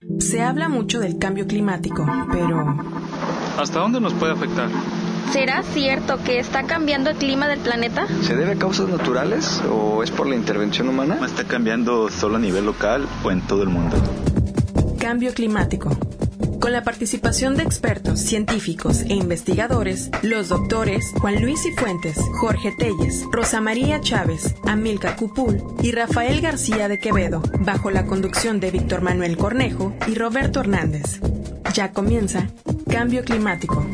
Se habla mucho del cambio climático, pero ¿hasta dónde nos puede afectar? ¿Será cierto que está cambiando el clima del planeta? ¿Se debe a causas naturales o es por la intervención humana? ¿Está cambiando solo a nivel local o en todo el mundo? Cambio climático. Con la participación de expertos, científicos e investigadores, los doctores Juan Luis Cifuentes, Jorge Telles, Rosa María Chávez, Amílcar Cupul y Rafael García de Quevedo, bajo la conducción de Víctor Manuel Cornejo y Roberto Hernández. Ya comienza Cambio Climático.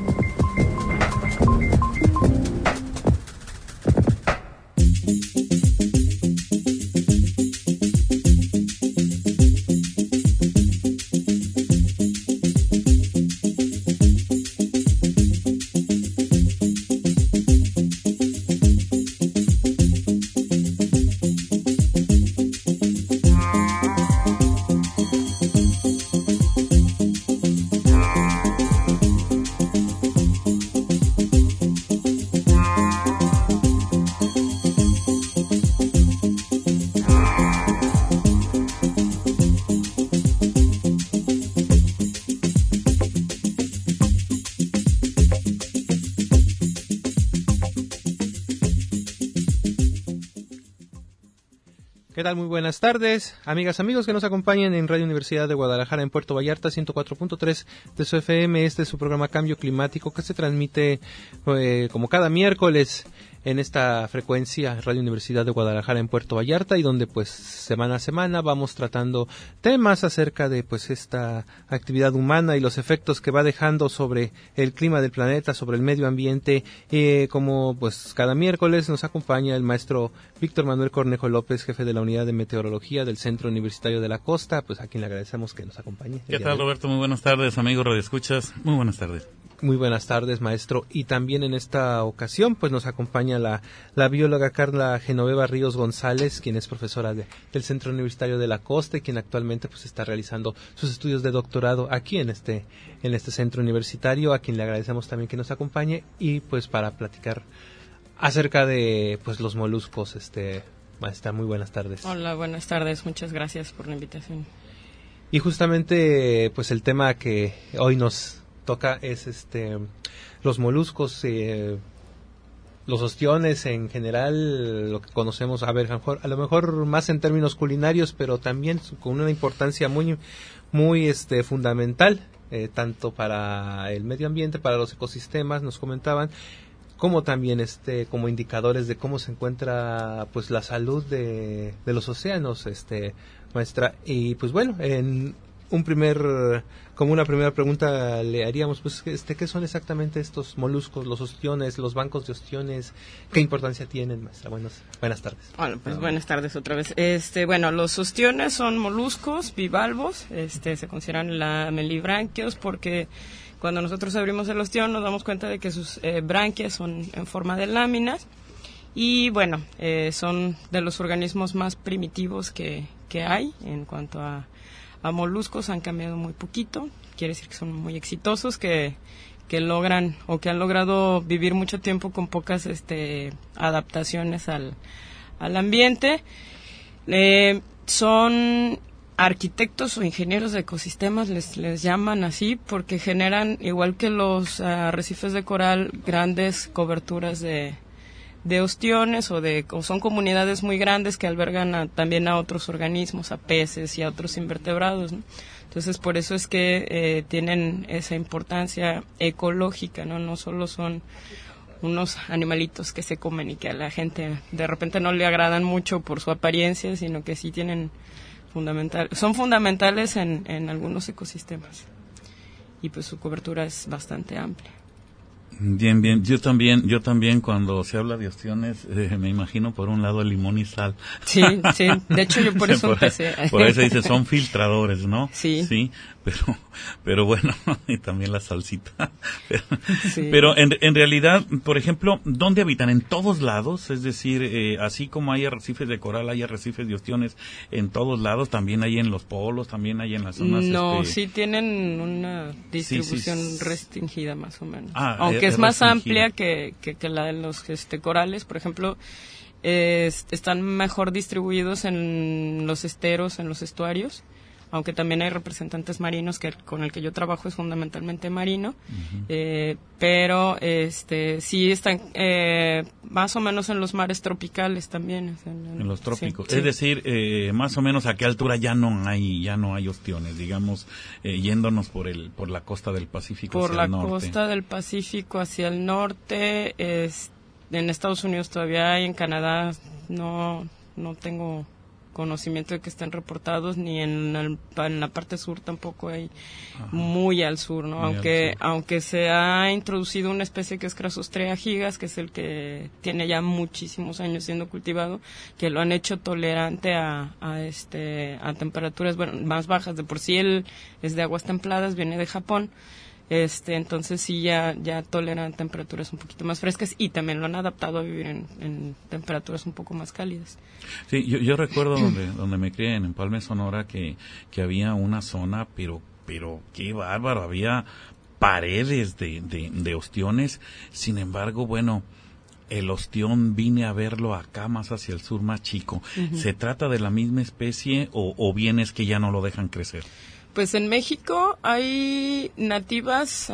¿Qué tal? Muy buenas tardes, amigas, amigos que nos acompañan en Radio Universidad de Guadalajara en Puerto Vallarta, 104.3 de su FM. Este es su programa Cambio Climático que se transmite como cada miércoles en esta frecuencia Radio Universidad de Guadalajara en Puerto Vallarta, y donde pues semana a semana vamos tratando temas acerca de pues esta actividad humana y los efectos que va dejando sobre el clima del planeta, sobre el medio ambiente. Como pues cada miércoles nos acompaña el maestro Víctor Manuel Cornejo López, jefe de la Unidad de Meteorología del Centro Universitario de la Costa, pues a quien le agradecemos que nos acompañe. ¿Qué tal, Roberto? Muy buenas tardes, amigos radioescuchas. Muy buenas tardes. Muy buenas tardes, maestro. Y también en esta ocasión pues nos acompaña la bióloga Carla Genoveva Ríos González, quien es profesora del Centro Universitario de la Costa y quien actualmente pues está realizando sus estudios de doctorado aquí en este centro universitario, a quien le agradecemos también que nos acompañe y pues para platicar acerca de pues los moluscos. Maestra, muy buenas tardes. Hola, buenas tardes. Muchas gracias por la invitación. Y justamente pues el tema que hoy nos toca es los moluscos, los ostiones en general, lo que conocemos, a lo mejor más en términos culinarios, pero también con una importancia muy fundamental, tanto para el medio ambiente, para los ecosistemas, nos comentaban, como también como indicadores de cómo se encuentra pues la salud de los océanos, maestra. Y pues bueno, como una primera pregunta le haríamos, pues, ¿qué son exactamente estos moluscos, los ostiones, los bancos de ostiones? ¿Qué importancia tienen, maestra? Buenas tardes. Bueno, pues buenas tardes otra vez. Los ostiones son moluscos bivalvos, se consideran lamelibranquios porque cuando nosotros abrimos el ostión nos damos cuenta de que sus branquias son en forma de láminas y bueno, son de los organismos más primitivos que hay en cuanto a moluscos. Han cambiado muy poquito, quiere decir que son muy exitosos, que logran o que han logrado vivir mucho tiempo con pocas adaptaciones al ambiente. Son arquitectos o ingenieros de ecosistemas, les llaman así, porque generan, igual que los arrecifes de coral, grandes coberturas de ostiones o son comunidades muy grandes que albergan también a otros organismos, a peces y a otros invertebrados, ¿no? Entonces, por eso es que tienen esa importancia ecológica, ¿no? No solo son unos animalitos que se comen y que a la gente de repente no le agradan mucho por su apariencia, sino que sí son fundamentales en algunos ecosistemas. Y pues su cobertura es bastante amplia. Bien, bien. Yo también cuando se habla de ostiones me imagino por un lado el limón y sal. Sí. De hecho yo por eso empecé. Por eso dice son filtradores, ¿no? Sí. Pero bueno, y también la salsita. Pero en realidad, por ejemplo, ¿dónde habitan? ¿En todos lados? Es decir, así como hay arrecifes de coral, hay arrecifes de ostiones en todos lados, también hay en los polos, también hay en las zonas... No, sí tienen una distribución restringida más o menos. Aunque es más amplia que la de los corales, por ejemplo, están mejor distribuidos en los esteros, en los estuarios, aunque también hay representantes marinos, que con el que yo trabajo es fundamentalmente marino, pero sí están más o menos en los mares tropicales también. En los trópicos. Sí. Es decir, más o menos a qué altura ya no hay ostiones, digamos, yéndonos por la costa del Pacífico hacia el norte. Por la costa del Pacífico hacia el norte, en Estados Unidos todavía hay, en Canadá no tengo conocimiento de que estén reportados, ni en la parte sur tampoco hay. Ajá. Muy al sur, ¿no? Aunque se ha introducido una especie que es Crassostrea gigas, que es el que tiene ya muchísimos años siendo cultivado, que lo han hecho tolerante a temperaturas más bajas. De por sí él es de aguas templadas, viene de Japón. Entonces sí ya toleran temperaturas un poquito más frescas, y también lo han adaptado a vivir en temperaturas un poco más cálidas. Sí, yo recuerdo donde me crié, en Empalme, Sonora, que había una zona, pero qué bárbaro, había paredes de ostiones. Sin embargo, bueno, el ostión vine a verlo acá más hacia el sur, más chico. Uh-huh. ¿Se trata de la misma especie o bien es que ya no lo dejan crecer? Pues en México hay nativas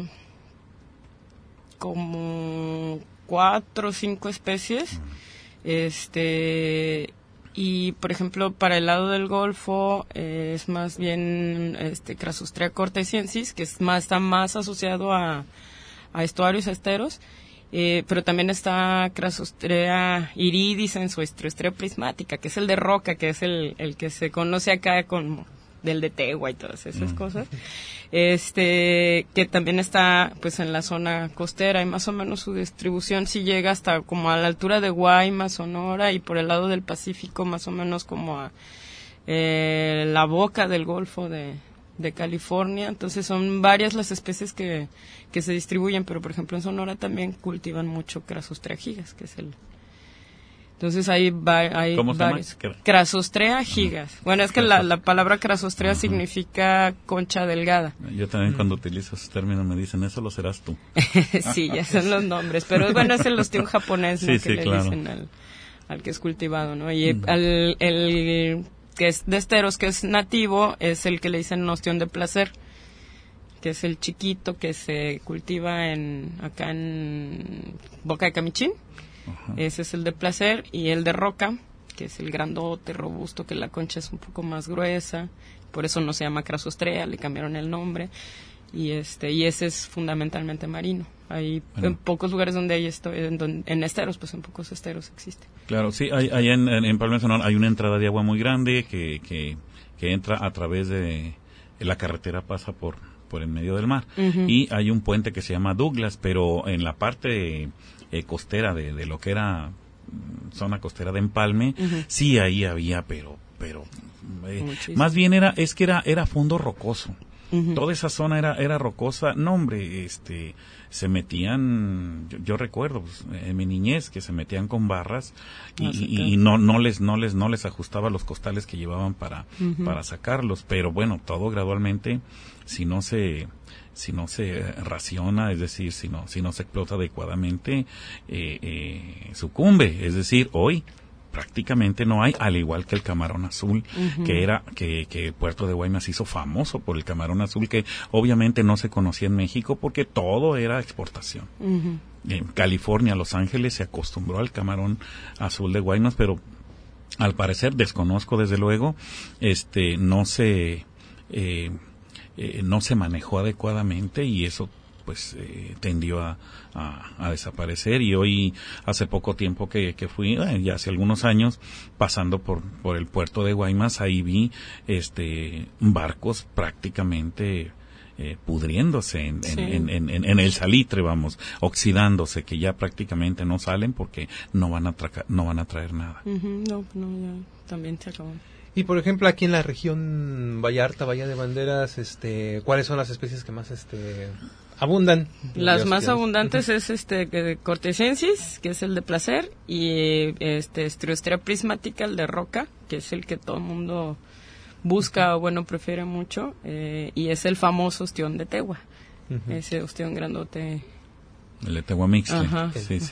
como 4 o 5 especies. Y por ejemplo, para el lado del Golfo es más bien Crassostrea cortesiensis, que está más asociado a estuarios, a esteros. Pero también está Crassostrea iridiscens o Estrostrea prismática, que es el de roca, que es el que se conoce acá como del de Tegua y todas esas cosas, que también está pues en la zona costera, y más o menos su distribución sí llega hasta como a la altura de Guaymas, Sonora, y por el lado del Pacífico más o menos como a la boca del Golfo de California. Entonces son varias las especies que se distribuyen, pero por ejemplo en Sonora también cultivan mucho Crassostrea gigas, que es el... Entonces hay varios. Crassostrea gigas. Bueno, es que la palabra Crassostrea significa concha delgada. Yo también cuando utilizo esos términos me dicen, eso lo serás tú. Sí, ya son los nombres. Pero bueno, es el ostión japonés, ¿no? Sí, que le claro. dicen al que es cultivado, ¿no? Y el que es de esteros, que es nativo, es el que le dicen ostión de placer, que es el chiquito que se cultiva acá en Boca de Camichín. Ajá. Ese es el de placer. Y el de roca, que es el grandote, robusto, que la concha es un poco más gruesa, por eso no se llama Crassostrea, le cambiaron el nombre. Y ese es fundamentalmente marino. Hay en pocos lugares donde hay en esteros, pues en pocos esteros existe. Claro, sí, hay en Palma Sonora hay una entrada de agua muy grande que entra a través de la carretera, pasa por en medio del mar. Uh-huh. Y hay un puente que se llama Douglas, pero en la parte costera de lo que era zona costera de Empalme, uh-huh, sí ahí había, pero más bien era fondo rocoso. Uh-huh. Toda esa zona era rocosa. No, hombre, se metían, yo recuerdo pues, en mi niñez que se metían con barras y no les ajustaba los costales que llevaban para sacarlos, pero bueno, todo gradualmente, si no se raciona, es decir, si no se explota adecuadamente, sucumbe. Es decir, hoy prácticamente no hay, al igual que el camarón azul, uh-huh, que Puerto de Guaymas hizo famoso por el camarón azul, que obviamente no se conocía en México porque todo era exportación. Uh-huh. En California, Los Ángeles, se acostumbró al camarón azul de Guaymas, pero al parecer, desconozco desde luego, no se manejó adecuadamente, y eso pues tendió a desaparecer. Y hoy, hace poco tiempo que fui, ya hace algunos años, pasando por el puerto de Guaymas, ahí vi barcos prácticamente pudriéndose en el salitre, vamos, oxidándose, que ya prácticamente no salen porque no van a traer nada. Uh-huh. No, ya también se acabó. Y por ejemplo, aquí en la región Vallarta, Bahía de Banderas, ¿cuáles son las especies que más abundan? Las más abundantes es cortesiensis, que es el de placer, y Estrostrea prismática, el de roca, que es el que todo el mundo busca o bueno prefiere mucho, y es el famoso ostión de Tegua, uh-huh, ese ostión grandote. El de Tegua mixte. Ajá, sí, uh-huh, sí.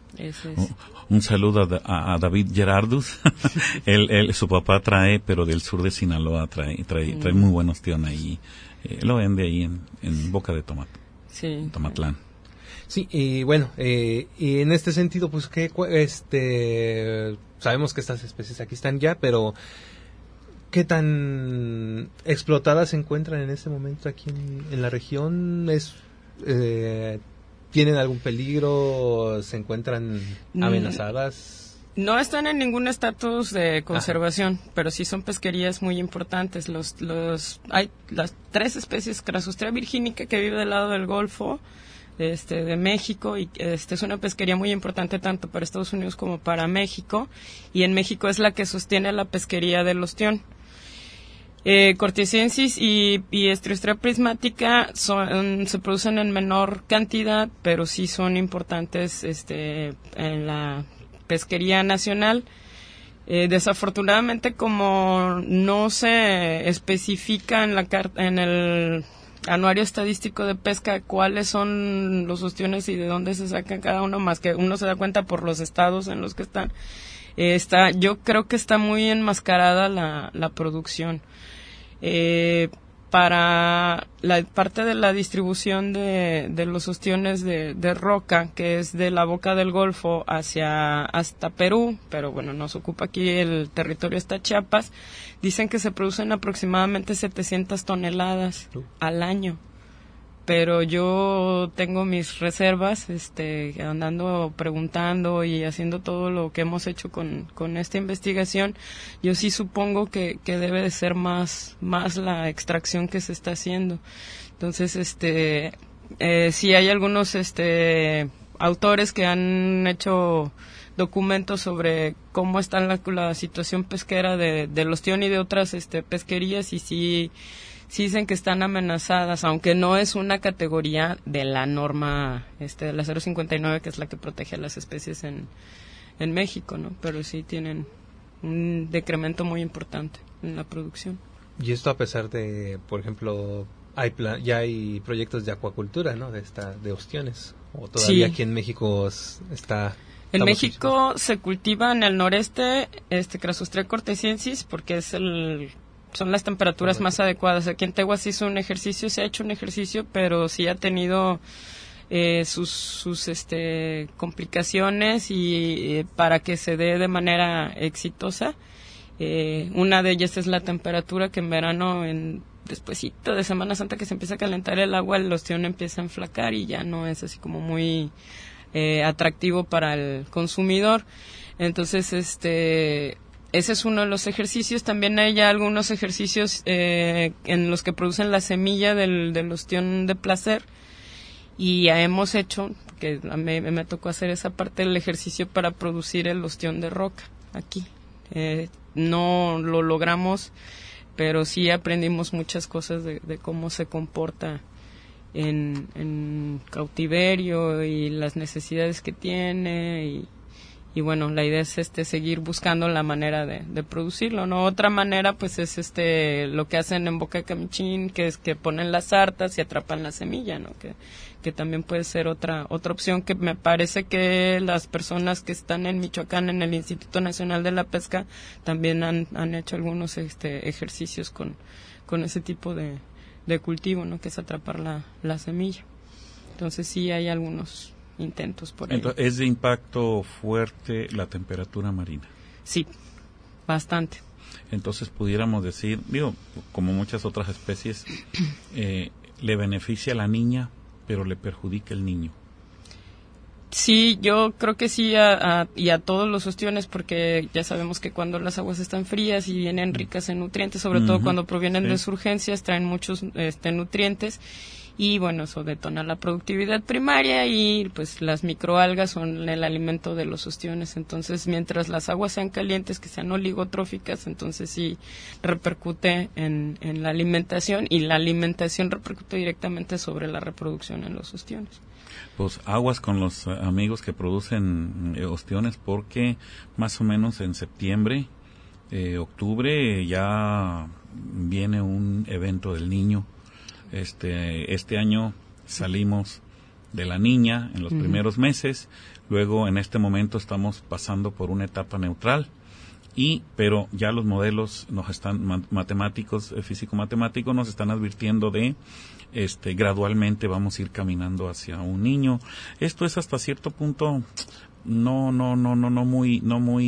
Un saludo a David Gerardus. Su papá trae, pero del sur de Sinaloa trae muy buen ostión ahí. Lo vende ahí en Boca de Tomatlán. Sí, y bueno, y en este sentido, pues que sabemos que estas especies aquí están ya, pero ¿qué tan explotadas se encuentran en este momento aquí en la región? ¿Tienen algún peligro? ¿Se encuentran amenazadas? No están en ningún estatus de conservación, pero sí son pesquerías muy importantes. Hay las 3 especies, Crasustrea virginica, que vive del lado del Golfo de México, y es una pesquería muy importante tanto para Estados Unidos como para México, y en México es la que sostiene la pesquería del ostión. Cortesiensis y Estriostrea prismática se producen en menor cantidad, pero sí son importantes en la pesquería nacional. Desafortunadamente, como no se especifica en el anuario estadístico de pesca cuáles son los ostiones y de dónde se sacan cada uno, más que uno se da cuenta por los estados en los que están, yo creo que está muy enmascarada la producción. Para la parte de la distribución de los ostiones de roca, que es de la boca del Golfo hasta Perú, pero bueno, nos ocupa aquí el territorio hasta Chiapas, dicen que se producen aproximadamente 700 toneladas al año. Pero yo tengo mis reservas, andando preguntando y haciendo todo lo que hemos hecho con esta investigación. Yo sí supongo que debe de ser más la extracción que se está haciendo. Entonces, sí hay algunos autores que han hecho documentos sobre cómo está la situación pesquera del ostión y de otras pesquerías, y sí dicen que están amenazadas, aunque no es una categoría de la norma de la 059, que es la que protege a las especies en México, ¿no? Pero sí tienen un decremento muy importante en la producción. Y esto a pesar de, por ejemplo, ya hay proyectos de acuacultura, ¿no? De ostiones, o todavía sí. Aquí en México está... En México se cultiva en el noreste Crasustrea cortesiensis, porque son las temperaturas más adecuadas. Aquí en Tehuas se ha hecho un ejercicio, pero sí ha tenido sus complicaciones y para que se dé de manera exitosa. Una de ellas es la temperatura, que en verano, despuesito de Semana Santa, que se empieza a calentar el agua, el ostión empieza a enflacar y ya no es así como muy atractivo para el consumidor. Entonces, ese es uno de los ejercicios. También hay ya algunos ejercicios en los que producen la semilla del ostión de placer, y ya hemos hecho, que a mí me tocó hacer esa parte del ejercicio para producir el ostión de roca aquí. No lo logramos, pero sí aprendimos muchas cosas de cómo se comporta en cautiverio y las necesidades que tiene, y bueno, la idea es seguir buscando la manera de producirlo, ¿no? Otra manera pues es lo que hacen en Boca de Camichín, que es que ponen las sartas y atrapan la semilla, ¿no? Que también puede ser otra opción, que me parece que las personas que están en Michoacán, en el Instituto Nacional de la Pesca, también han hecho algunos ejercicios con ese tipo de cultivo, ¿no? Que es atrapar la semilla. Entonces sí hay algunos intentos por ahí. Entonces, ¿es de impacto fuerte la temperatura marina? Sí, bastante. Entonces pudiéramos decir, como muchas otras especies, le beneficia a la niña, pero le perjudica el niño. Sí, yo creo que sí y a todos los ostiones, porque ya sabemos que cuando las aguas están frías y vienen ricas en nutrientes, sobre todo cuando provienen de surgencias, traen muchos nutrientes, y bueno, eso detona la productividad primaria, y pues las microalgas son el alimento de los ostiones. Entonces, mientras las aguas sean calientes, que sean oligotróficas, entonces sí repercute en la alimentación, y la alimentación repercute directamente sobre la reproducción en los ostiones. Pues aguas con los amigos que producen ostiones, porque más o menos en septiembre, octubre, ya viene un evento del niño. Este año salimos de la niña en los primeros meses. Luego, en este momento, estamos pasando por una etapa neutral. Pero ya los modelos matemáticos, físico-matemáticos, nos están advirtiendo de gradualmente vamos a ir caminando hacia un niño. Esto es hasta cierto punto no muy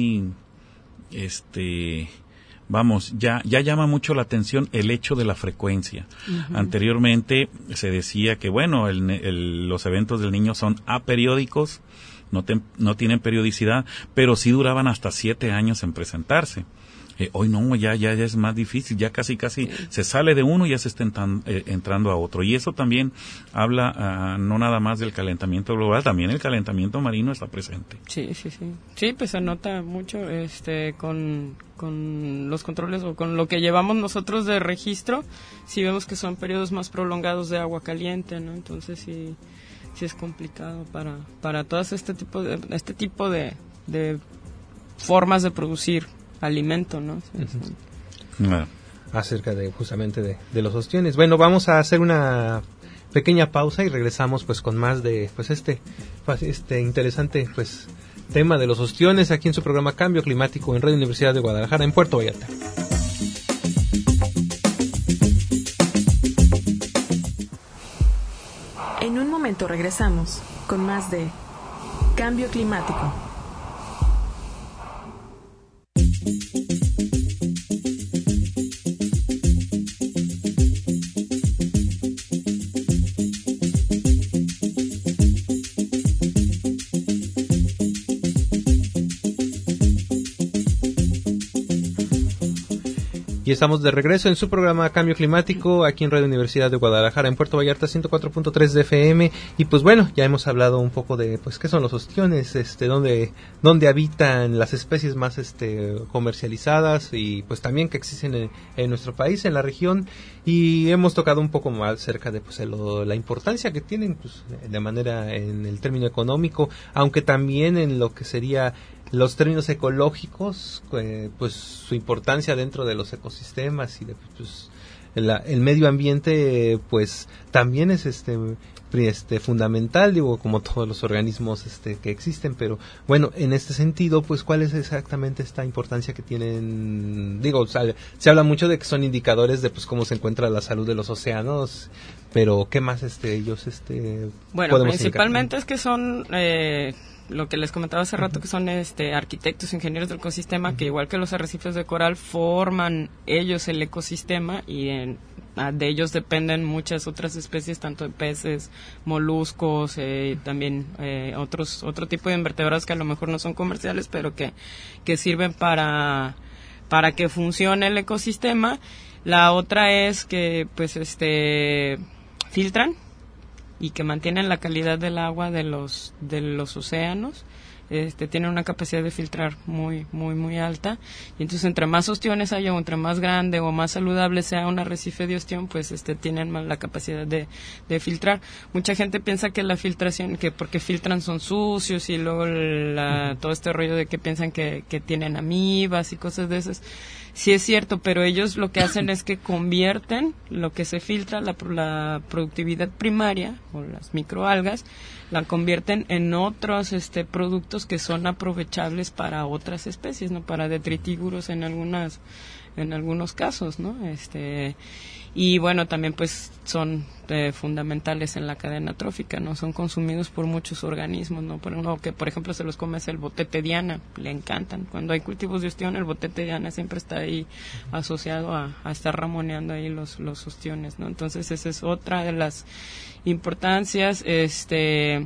vamos, ya llama mucho la atención el hecho de la frecuencia. Anteriormente se decía que bueno, los eventos del niño son aperiódicos, no tienen periodicidad, pero sí duraban hasta 7 años en presentarse. Hoy no, ya es más difícil, ya casi se sale de uno y ya se está entrando a otro. Y eso también habla no nada más del calentamiento global, también el calentamiento marino está presente. Sí, pues se nota mucho con los controles o con lo que llevamos nosotros de registro, sí vemos que son periodos más prolongados de agua caliente, ¿no? Entonces sí es complicado para todas este tipo de formas de producir alimento, ¿no? Acerca de justamente de los ostiones. Bueno, vamos a hacer una pequeña pausa y regresamos pues con más de pues este interesante pues tema de los ostiones aquí en su programa Cambio Climático en Radio Universidad de Guadalajara en Puerto Vallarta. En un momento regresamos con más de Cambio Climático. Y estamos de regreso en su programa Cambio Climático aquí en Radio Universidad de Guadalajara en Puerto Vallarta 104.3 de FM. Y pues bueno, ya hemos hablado un poco de pues qué son los ostiones, dónde habitan las especies más comercializadas y pues también que existen en nuestro país, en la región, y hemos tocado un poco más acerca de pues la importancia que tienen pues de manera en el término económico, aunque también en lo que sería los términos ecológicos, pues su importancia dentro de los ecosistemas y de pues el medio ambiente pues también es fundamental, digo, como todos los organismos que existen, pero bueno, en este sentido, pues ¿cuál es exactamente esta importancia que tienen? Digo, se habla mucho de que son indicadores de pues cómo se encuentra la salud de los océanos, pero ¿qué más ellos bueno, principalmente indicar? Es que son lo que les comentaba hace rato, que son arquitectos, ingenieros del ecosistema, que igual que los arrecifes de coral forman ellos el ecosistema y de ellos dependen muchas otras especies, tanto de peces, moluscos, también otro tipo de invertebrados que a lo mejor no son comerciales, pero que sirven para que funcione el ecosistema. La otra es que pues filtran y que mantienen la calidad del agua de los océanos. Tienen una capacidad de filtrar muy muy muy alta, y entonces entre más ostiones haya o entre más grande o más saludable sea un arrecife de ostión, pues tienen más la capacidad de filtrar. Mucha gente piensa que la filtración, que porque filtran son sucios, y luego todo este rollo de que piensan que tienen amibas y cosas de esas. Sí es cierto, pero ellos lo que hacen es que convierten lo que se filtra, la productividad primaria o las microalgas, la convierten en otros productos que son aprovechables para otras especies, no, para detritívoros en algunos casos, ¿no? Y bueno, también pues son fundamentales en la cadena trófica, ¿no? Son consumidos por muchos organismos, ¿no? Por ejemplo se los come el botete diana, le encantan. Cuando hay cultivos de ostión, el botete diana siempre está ahí asociado a estar ramoneando ahí los ostiones, ¿no? Entonces esa es otra de las importancias. ¿Qué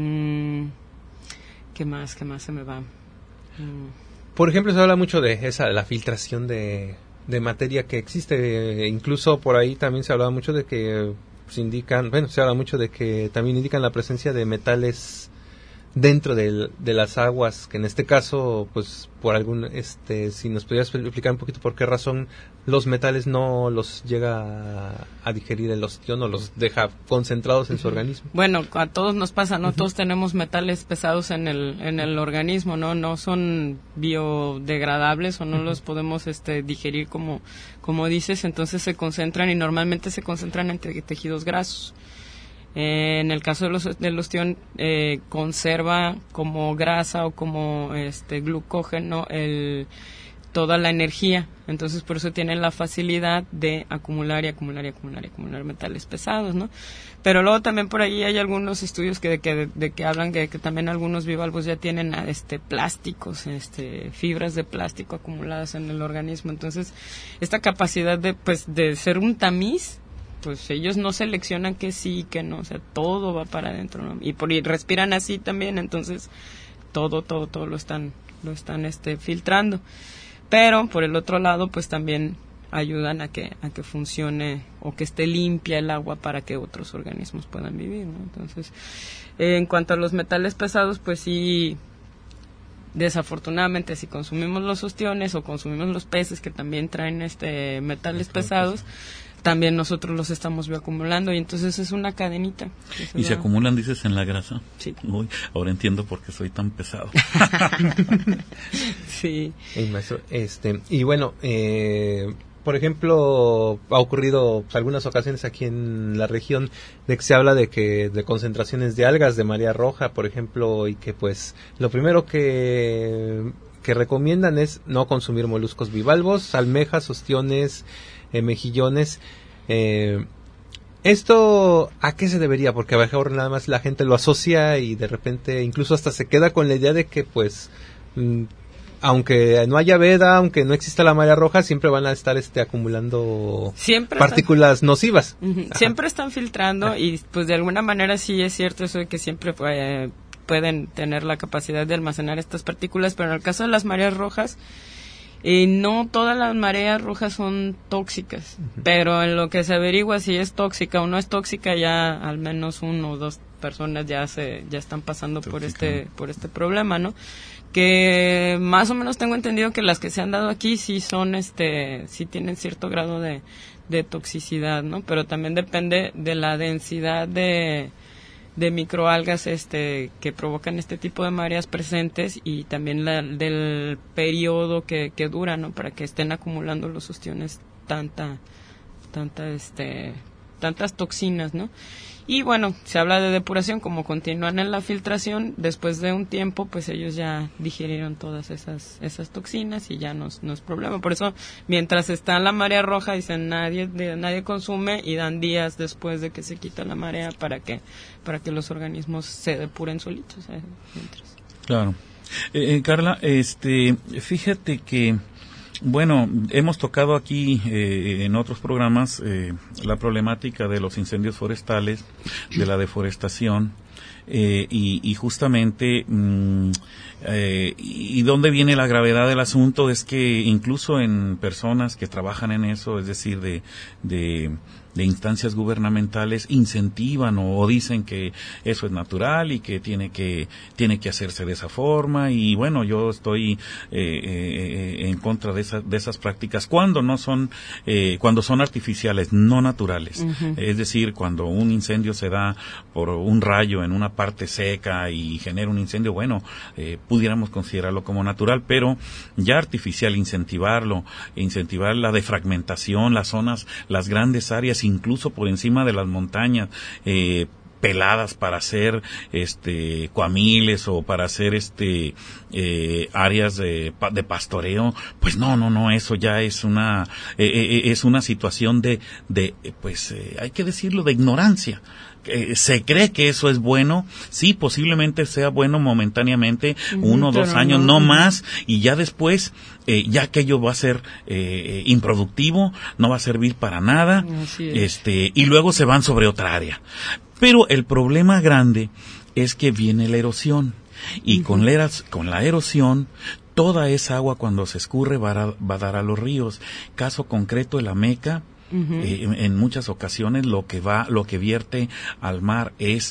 más se me va? Por ejemplo, se habla mucho de la filtración de materia que existe, incluso por ahí también se habla mucho de que se habla mucho de que también indican la presencia de metales dentro de las aguas, que en este caso, pues por si nos pudieras explicar un poquito por qué razón los metales no los llega a digerir el ostión o los deja concentrados en su organismo. Bueno, a todos nos pasa, ¿no? Todos tenemos metales pesados en el organismo, ¿no? No son biodegradables o no los podemos digerir como dices, entonces se concentran, y normalmente se concentran en tejidos grasos. En el caso del ostión, conserva como grasa o como glucógeno toda la energía. Entonces, por eso tienen la facilidad de acumular metales pesados, ¿no? Pero luego también por ahí hay algunos estudios que hablan que también algunos bivalvos ya tienen plásticos, fibras de plástico acumuladas en el organismo. Entonces, esta capacidad de ser un tamiz, pues ellos no seleccionan que sí y que no, o sea, todo va para adentro, ¿no? Y respiran así también, entonces todo lo están filtrando. Pero por el otro lado, pues también ayudan a que funcione o que esté limpia el agua para que otros organismos puedan vivir, ¿no? Entonces, en cuanto a los metales pesados, pues sí, desafortunadamente, si consumimos los ostiones o consumimos los peces que también traen metales pesados, también nosotros los estamos bioacumulando y entonces es una cadenita. ¿Y se acumulan, dices, en la grasa? Sí. Uy, ahora entiendo por qué soy tan pesado. Sí. Maestro, y bueno, por ejemplo, ha ocurrido algunas ocasiones aquí en la región de que se habla de concentraciones de algas de marea roja, por ejemplo, y que pues lo primero que recomiendan es no consumir moluscos bivalvos, almejas, ostiones, mejillones. ¿Esto a qué se debería? Porque a veces nada más la gente lo asocia y de repente incluso hasta se queda con la idea de que pues aunque no haya veda, aunque no exista la marea roja, siempre van a estar acumulando partículas nocivas. Siempre están filtrando y pues de alguna manera sí es cierto eso de que siempre pueden tener la capacidad de almacenar estas partículas, pero en el caso de las mareas rojas, no todas las mareas rojas son tóxicas, pero en lo que se averigua si es tóxica o no es tóxica, ya al menos 1 o 2 personas ya están pasando por este problema, ¿no? Que más o menos tengo entendido que las que se han dado aquí sí son sí tienen cierto grado de toxicidad, ¿no? Pero también depende de la densidad de microalgas que provocan este tipo de mareas presentes y también del periodo que dura, ¿no? Para que estén acumulando los ostiones tantas toxinas, ¿no? Y bueno, se habla de depuración, como continúan en la filtración, después de un tiempo, pues ellos ya digirieron todas esas toxinas y ya no es problema. Por eso, mientras está en la marea roja, dicen nadie consume y dan días después de que se quita la marea para que los organismos se depuren solitos. Mientras. Claro. Carla, fíjate que bueno, hemos tocado aquí en otros programas la problemática de los incendios forestales, de la deforestación y justamente y dónde viene la gravedad del asunto es que incluso en personas que trabajan en eso, es decir, de instancias gubernamentales, incentivan o dicen que eso es natural y que tiene que hacerse de esa forma, y bueno, yo estoy en contra de esas prácticas cuando son artificiales, no naturales. Uh-huh. Es decir, cuando un incendio se da por un rayo en una parte seca y genera un incendio, bueno, pudiéramos considerarlo como natural, pero ya artificial, incentivar la defragmentación, las zonas, las grandes áreas, incluso por encima de las montañas, peladas para hacer cuamiles o para hacer áreas de pastoreo, pues no, eso ya es una situación de hay que decirlo, de ignorancia. Se cree que eso es bueno, sí, posiblemente sea bueno momentáneamente, 1 o 2 años, no más, y ya después, ya aquello va a ser improductivo, no va a servir para nada, y luego se van sobre otra área. Pero el problema grande es que viene la erosión, y con la erosión, toda esa agua cuando se escurre va a dar a los ríos. Caso concreto, el Ameca. Uh-huh. En muchas ocasiones lo que vierte al mar es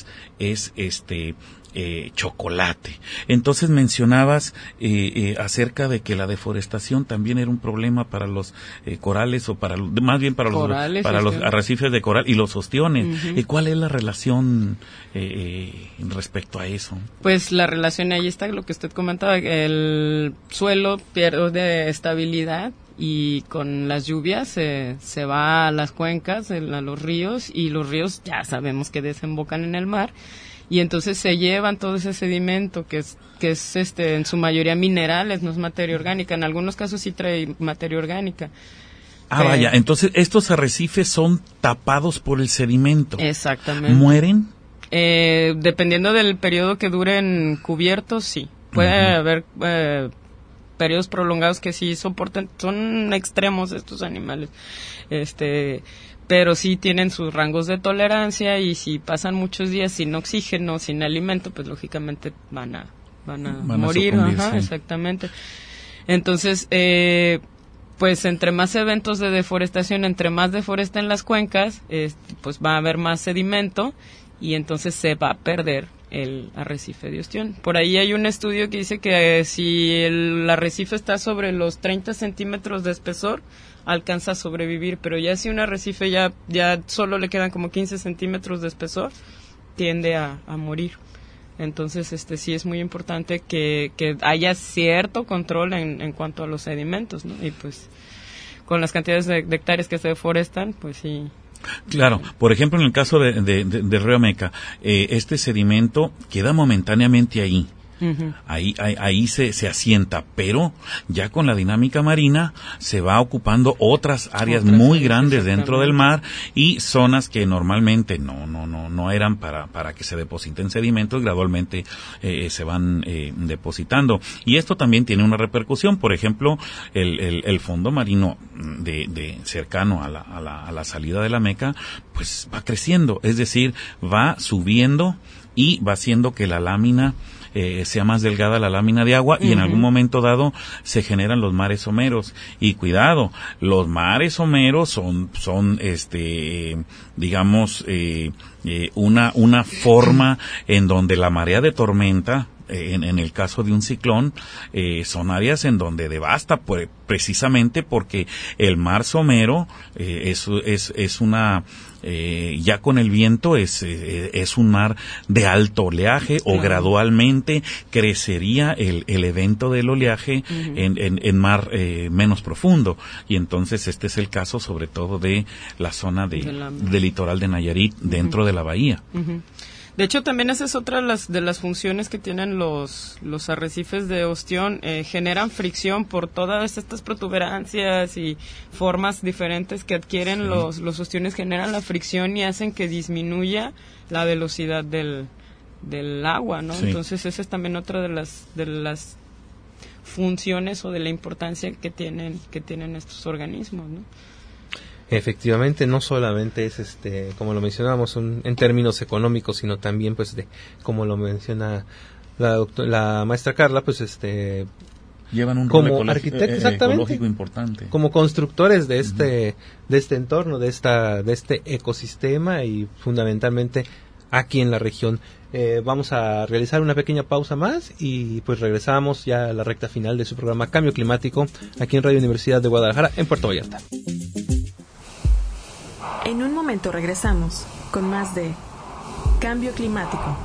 chocolate. Entonces mencionabas acerca de que la deforestación también era un problema para los corales, o más bien para los arrecifes de coral y los ostiones. Uh-huh. ¿Cuál es la relación respecto a eso? Pues la relación ahí está, lo que usted comentaba, el suelo pierde estabilidad y con las lluvias se va a las cuencas, a los ríos, y los ríos ya sabemos que desembocan en el mar, y entonces se llevan todo ese sedimento que es en su mayoría minerales, no es materia orgánica. En algunos casos sí trae materia orgánica. Vaya, entonces estos arrecifes son tapados por el sedimento. Exactamente. ¿Mueren? Dependiendo del periodo que duren cubiertos, sí. Puede haber periodos prolongados que sí soportan, son extremos estos animales. Pero sí tienen sus rangos de tolerancia, y si pasan muchos días sin oxígeno, sin alimento, pues lógicamente van a morir. Sí. Exactamente. Entonces, pues entre más eventos de deforestación, entre más deforesten las cuencas, pues va a haber más sedimento, y entonces se va a perder el arrecife de ostión. Por ahí hay un estudio que dice que si el arrecife está sobre los 30 centímetros de espesor, alcanza a sobrevivir, pero ya si un arrecife ya solo le quedan como 15 centímetros de espesor, tiende a morir. Entonces, sí es muy importante que haya cierto control en cuanto a los sedimentos, ¿no? Y pues, con las cantidades de hectáreas que se deforestan, pues sí. Claro, por ejemplo, en el caso del río Meca, este sedimento queda momentáneamente ahí. Uh-huh. Ahí se asienta, pero ya con la dinámica marina se va ocupando otras áreas muy grandes dentro del mar, y zonas que normalmente no eran para que se depositen sedimentos, gradualmente se van depositando. Y esto también tiene una repercusión. Por ejemplo, el fondo marino de cercano a la salida de la Meca, pues va creciendo, es decir, va subiendo y va haciendo que la lámina sea más delgada, la lámina de agua, y en algún momento dado se generan los mares someros. Y cuidado, los mares someros son digamos, una forma en donde la marea de tormenta, en el caso de un ciclón, son áreas en donde devasta, precisamente porque el mar somero es una ya con el viento es un mar de alto oleaje, o gradualmente crecería el evento del oleaje en mar menos profundo, y entonces este es el caso sobre todo de la zona del litoral de Nayarit, dentro de la bahía. De hecho, también esa es otra de las funciones que tienen los arrecifes de ostión. Generan fricción por todas estas protuberancias y formas diferentes que adquieren los ostiones. Generan la fricción y hacen que disminuya la velocidad del agua, ¿no? Sí. Entonces, esa es también otra de las funciones o de la importancia que tienen estos organismos, ¿no? Efectivamente, no solamente es como lo mencionábamos en términos económicos, sino también pues como lo menciona la maestra Carla, pues llevan un como rol ecológico importante, como constructores de este entorno, de este ecosistema, y fundamentalmente aquí en la región. Vamos a realizar una pequeña pausa más, y pues regresamos ya a la recta final de su programa Cambio Climático, aquí en Radio Universidad de Guadalajara, en Puerto Vallarta. En un momento regresamos con más de Cambio Climático.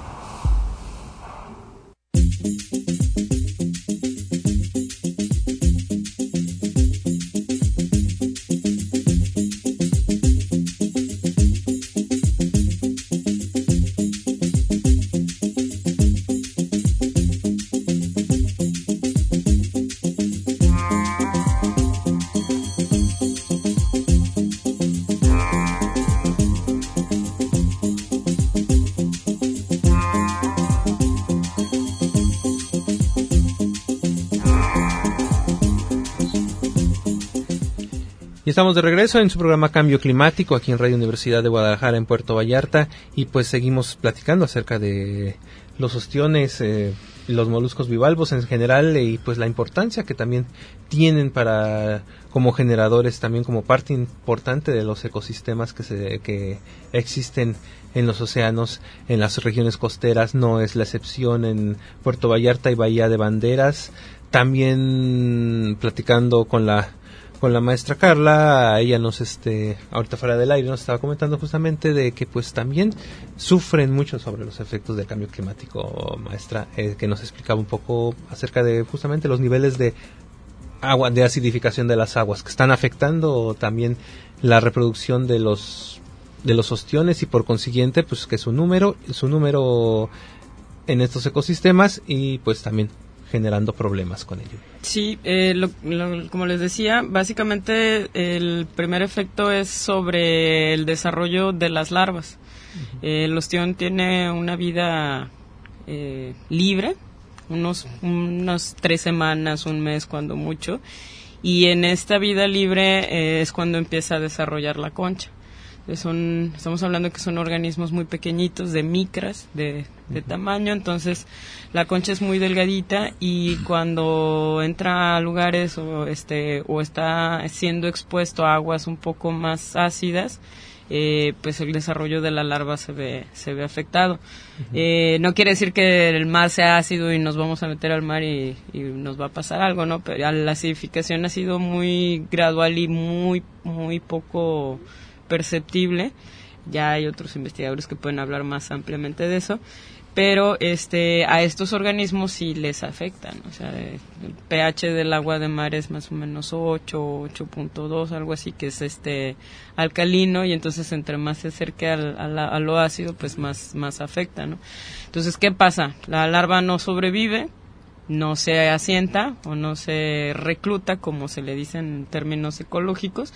Y estamos de regreso en su programa Cambio Climático, aquí en Radio Universidad de Guadalajara, en Puerto Vallarta, y pues seguimos platicando acerca de los ostiones, los moluscos bivalvos en general, y pues la importancia que también tienen como generadores, también como parte importante de los ecosistemas que existen en los océanos, en las regiones costeras. No es la excepción en Puerto Vallarta y Bahía de Banderas. También platicando con la maestra Carla, ella nos ahorita fuera del aire nos estaba comentando justamente de que pues también sufren mucho sobre los efectos del cambio climático, maestra, que nos explicaba un poco acerca de justamente los niveles de de acidificación de las aguas, que están afectando también la reproducción de los ostiones y por consiguiente pues que su número en estos ecosistemas y pues también generando problemas con ello. Sí, como les decía, básicamente el primer efecto es sobre el desarrollo de las larvas. El ostión tiene una vida libre, unas 3 semanas, un mes cuando mucho, y en esta vida libre es cuando empieza a desarrollar la concha. Estamos hablando que son organismos muy pequeñitos, de micras, de tamaño, entonces la concha es muy delgadita y cuando entra a lugares o está siendo expuesto a aguas un poco más ácidas, pues el desarrollo de la larva se ve afectado. No quiere decir que el mar sea ácido y nos vamos a meter al mar y nos va a pasar algo, ¿no? Pero la acidificación ha sido muy gradual y muy, muy poco perceptible. Ya hay otros investigadores que pueden hablar más ampliamente de eso, pero a estos organismos sí les afectan. O sea, el pH del agua de mar es más o menos 8.2, algo así, que es alcalino, y entonces entre más se acerque a lo ácido, pues más afecta, ¿no? Entonces, ¿qué pasa? La larva no sobrevive, no se asienta o no se recluta, como se le dice en términos ecológicos,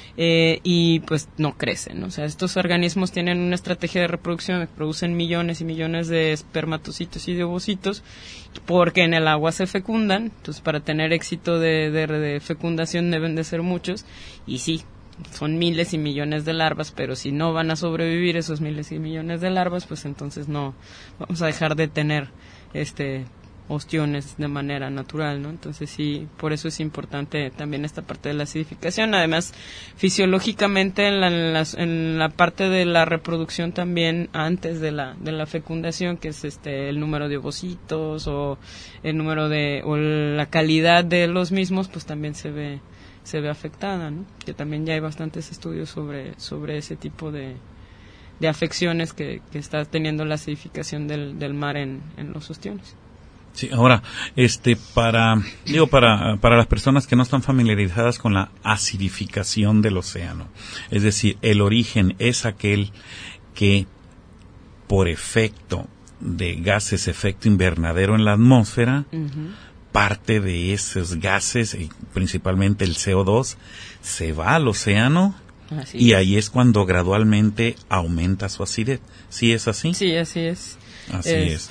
y pues no crecen, ¿no? O sea, estos organismos tienen una estrategia de reproducción, producen millones y millones de espermatocitos y de ovocitos, porque en el agua se fecundan. Entonces, para tener éxito de fecundación deben de ser muchos, y sí, son miles y millones de larvas, pero si no van a sobrevivir esos miles y millones de larvas, pues entonces no vamos a dejar de tener ostiones de manera natural, ¿no? Entonces sí, por eso es importante también esta parte de la acidificación. Además, fisiológicamente en la parte de la reproducción también, antes de la fecundación, que es el número de ovocitos o el número o la calidad de los mismos, pues también se ve afectada, ¿no? Que también ya hay bastantes estudios sobre ese tipo de afecciones que está teniendo la acidificación del mar en los ostiones. Sí, ahora, para las personas que no están familiarizadas con la acidificación del océano, es decir, el origen es aquel que por efecto de gases efecto invernadero en la atmósfera, parte de esos gases, principalmente el CO2, se va al océano. Y ahí es cuando gradualmente aumenta su acidez. ¿Sí es así? Sí, así es. Así es.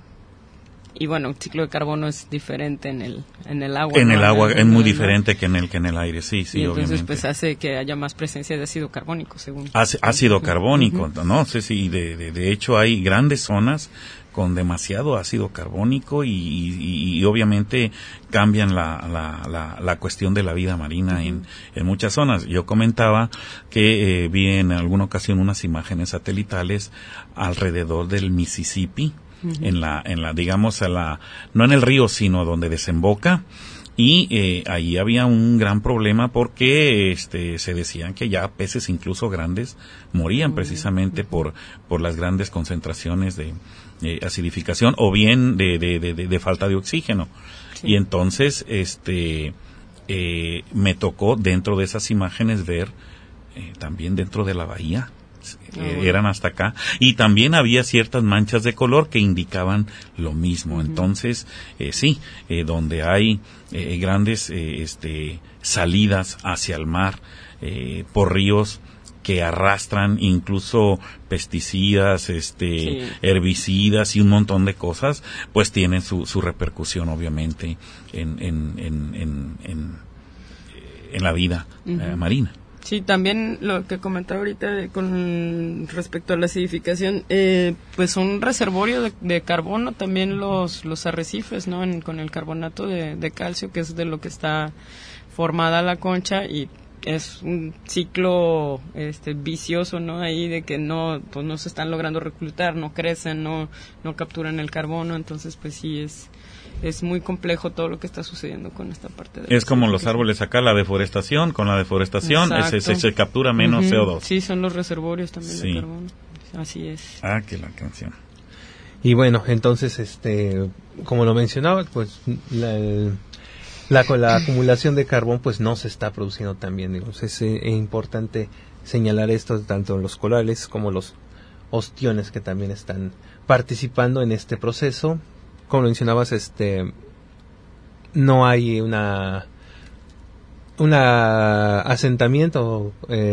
Y bueno, el ciclo de carbono es diferente en el agua. En el agua es muy diferente que en el aire, sí, y entonces, obviamente. Pues hace que haya más presencia de ácido carbónico, según. Ácido carbónico, no sé si de hecho hay grandes zonas con demasiado ácido carbónico y obviamente cambian la cuestión de la vida marina en muchas zonas. Yo comentaba que vi en alguna ocasión unas imágenes satelitales alrededor del Mississippi, en la digamos no en el río sino donde desemboca, y ahí había un gran problema porque se decían que ya peces incluso grandes morían precisamente por las grandes concentraciones de acidificación o bien de falta de oxígeno. Sí. Y entonces me tocó dentro de esas imágenes ver también dentro de la bahía. Eran hasta acá, y también había ciertas manchas de color que indicaban lo mismo. Entonces donde hay grandes salidas hacia el mar por ríos que arrastran incluso pesticidas, herbicidas y un montón de cosas, pues tienen su repercusión obviamente en la vida marina. Sí, también lo que comentaba ahorita con respecto a la acidificación, pues un reservorio de carbono también los arrecifes, ¿no? Con el carbonato de calcio, que es de lo que está formada la concha, y es un ciclo vicioso, ¿no? Ahí de que no se están logrando reclutar, no crecen, no capturan el carbono. Entonces pues sí es muy complejo todo lo que está sucediendo con esta parte de. Es como los árboles acá, la deforestación, con la deforestación se captura menos CO2. Sí, son los reservorios también de carbono. Así es. Ah, que la canción. Y bueno, entonces como lo mencionaba, pues la acumulación de carbón pues no se está produciendo también. Digamos, es importante señalar esto, tanto los corales como los ostiones que también están participando en este proceso. Como lo mencionabas, no hay un asentamiento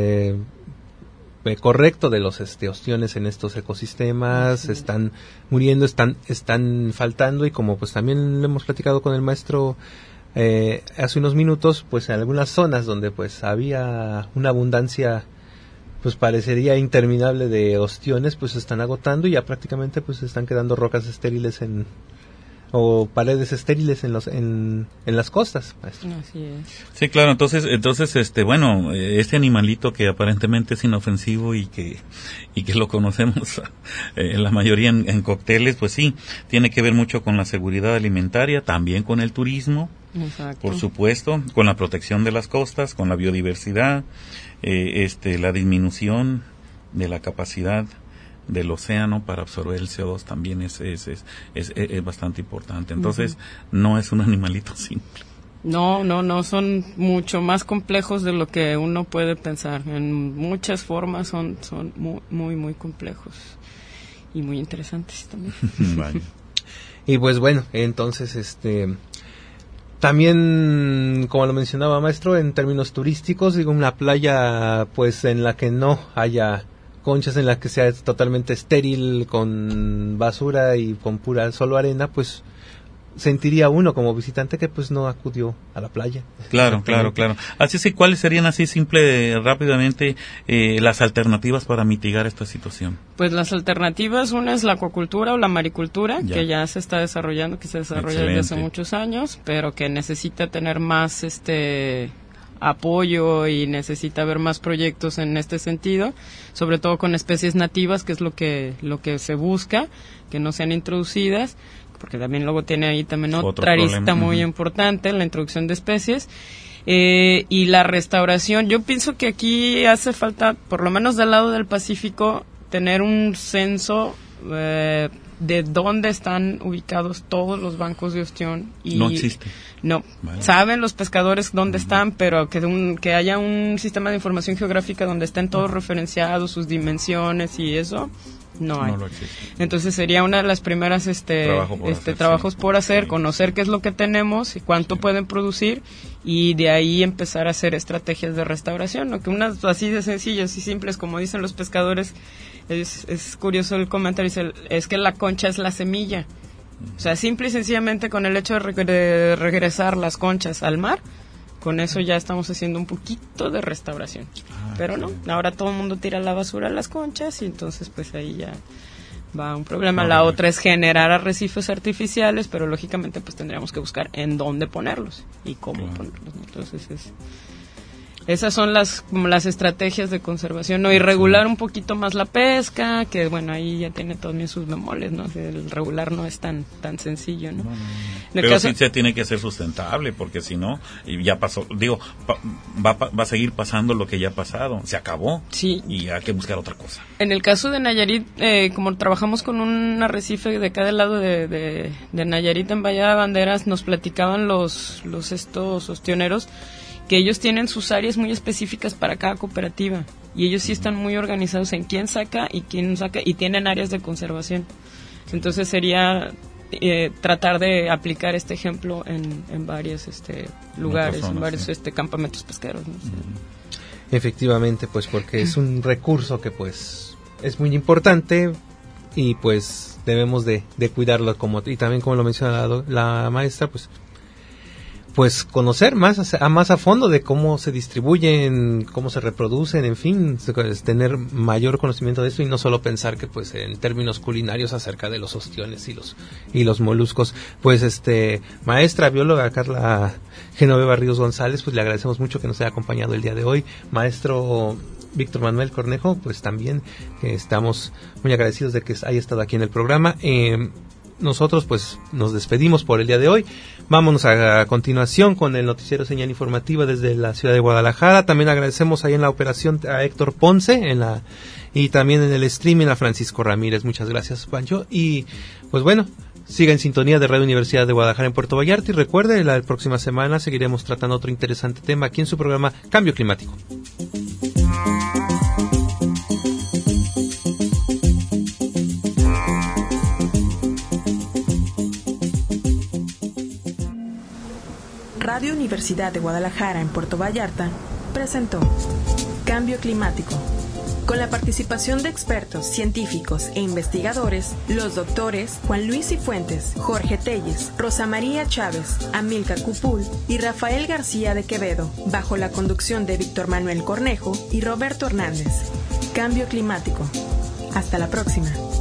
correcto de los ostiones en estos ecosistemas. Sí. Están muriendo, están faltando, y como pues también lo hemos platicado con el maestro hace unos minutos, pues en algunas zonas donde pues había una abundancia pues parecería interminable de ostiones, pues se están agotando y ya prácticamente pues están quedando rocas estériles o paredes estériles en las costas, maestro. Así es. Sí, claro, entonces bueno, este animalito que aparentemente es inofensivo y que lo conocemos la mayoría en cócteles, pues sí, tiene que ver mucho con la seguridad alimentaria, también con el turismo. Exacto. Por supuesto, con la protección de las costas, con la biodiversidad, la disminución de la capacidad del océano para absorber el CO2 también es bastante importante. Entonces, no es un animalito simple. No, son mucho más complejos de lo que uno puede pensar. En muchas formas son muy, muy, muy complejos y muy interesantes también. Vaya. Y pues bueno, entonces también, como lo mencionaba maestro, en términos turísticos, digo, una playa pues en la que no haya conchas, en la que sea totalmente estéril, con basura y con pura solo arena, pues sentiría uno como visitante que pues no acudió a la playa. Claro. Así es, ¿cuáles serían así rápidamente las alternativas para mitigar esta situación? Pues las alternativas, una es la acuacultura o la maricultura, que ya se está desarrollando, que se desarrolla desde hace muchos años, pero que necesita tener más apoyo y necesita haber más proyectos en este sentido, sobre todo con especies nativas, que es lo que se busca, que no sean introducidas, porque también luego tiene ahí también otra arista muy importante, la introducción de especies. Y la restauración, yo pienso que aquí hace falta, por lo menos del lado del Pacífico, tener un censo de dónde están ubicados todos los bancos de ostión. Y no existe. No, vale. Saben los pescadores dónde están, pero que haya un sistema de información geográfica donde estén todos referenciados, sus dimensiones y eso, no hay. No existe. Entonces sería una de las primeras trabajos por hacer, conocer qué es lo que tenemos y cuánto pueden producir, y de ahí empezar a hacer estrategias de restauración, ¿no? Que unas así de sencillas y simples, como dicen los pescadores, es curioso el comentario, es que la concha es la semilla. O sea, simple y sencillamente con el hecho de regresar las conchas al mar, con eso ya estamos haciendo un poquito de restauración. Pero no, ahora todo el mundo tira la basura a las conchas y entonces pues ahí ya va un problema. La otra es generar arrecifes artificiales, pero lógicamente pues tendríamos que buscar en dónde ponerlos y cómo ponerlos, ¿no? Entonces esas son las estrategias de conservación, ¿no? Y regular un poquito más la pesca, que bueno, ahí ya tiene también sus bemoles, ¿no? El regular no es tan sencillo, ¿no? Pero sí se tiene que ser sustentable, porque si no, ya pasó, va a seguir pasando lo que ya ha pasado, se acabó, sí, y hay que buscar otra cosa. En el caso de Nayarit, como trabajamos con un arrecife de cada lado de Nayarit, en Bahía de Banderas, nos platicaban estos ostioneros que ellos tienen sus áreas muy específicas para cada cooperativa, y ellos sí están muy organizados en quién saca y tienen áreas de conservación. Entonces sería tratar de aplicar este ejemplo en varios lugares, en varios campamentos pesqueros, ¿no? Efectivamente, pues porque es un recurso que pues es muy importante y pues debemos de cuidarlo, y también como lo menciona la maestra, pues conocer más a fondo de cómo se distribuyen, cómo se reproducen, en fin, tener mayor conocimiento de esto y no solo pensar que pues en términos culinarios acerca de los ostiones y los moluscos. Pues maestra bióloga Carla Genoveva Ríos González, pues le agradecemos mucho que nos haya acompañado el día de hoy. Maestro Víctor Manuel Cornejo, pues también estamos muy agradecidos de que haya estado aquí en el programa. Nosotros pues nos despedimos por el día de hoy. Vámonos a continuación con el noticiero Señal Informativa desde la ciudad de Guadalajara. También agradecemos ahí en la operación a Héctor Ponce y también en el streaming a Francisco Ramírez. Muchas gracias, Pancho. Y pues bueno, Siga en sintonía de Radio Universidad de Guadalajara en Puerto Vallarta y recuerde, la próxima semana seguiremos tratando otro interesante tema aquí en su programa Cambio Climático. Radio Universidad de Guadalajara en Puerto Vallarta presentó Cambio Climático, con la participación de expertos, científicos e investigadores, los doctores Juan Luis Cifuentes, Jorge Telles, Rosa María Chávez, Amílcar Cupul y Rafael García de Quevedo, bajo la conducción de Víctor Manuel Cornejo y Roberto Hernández. Cambio Climático. Hasta la próxima.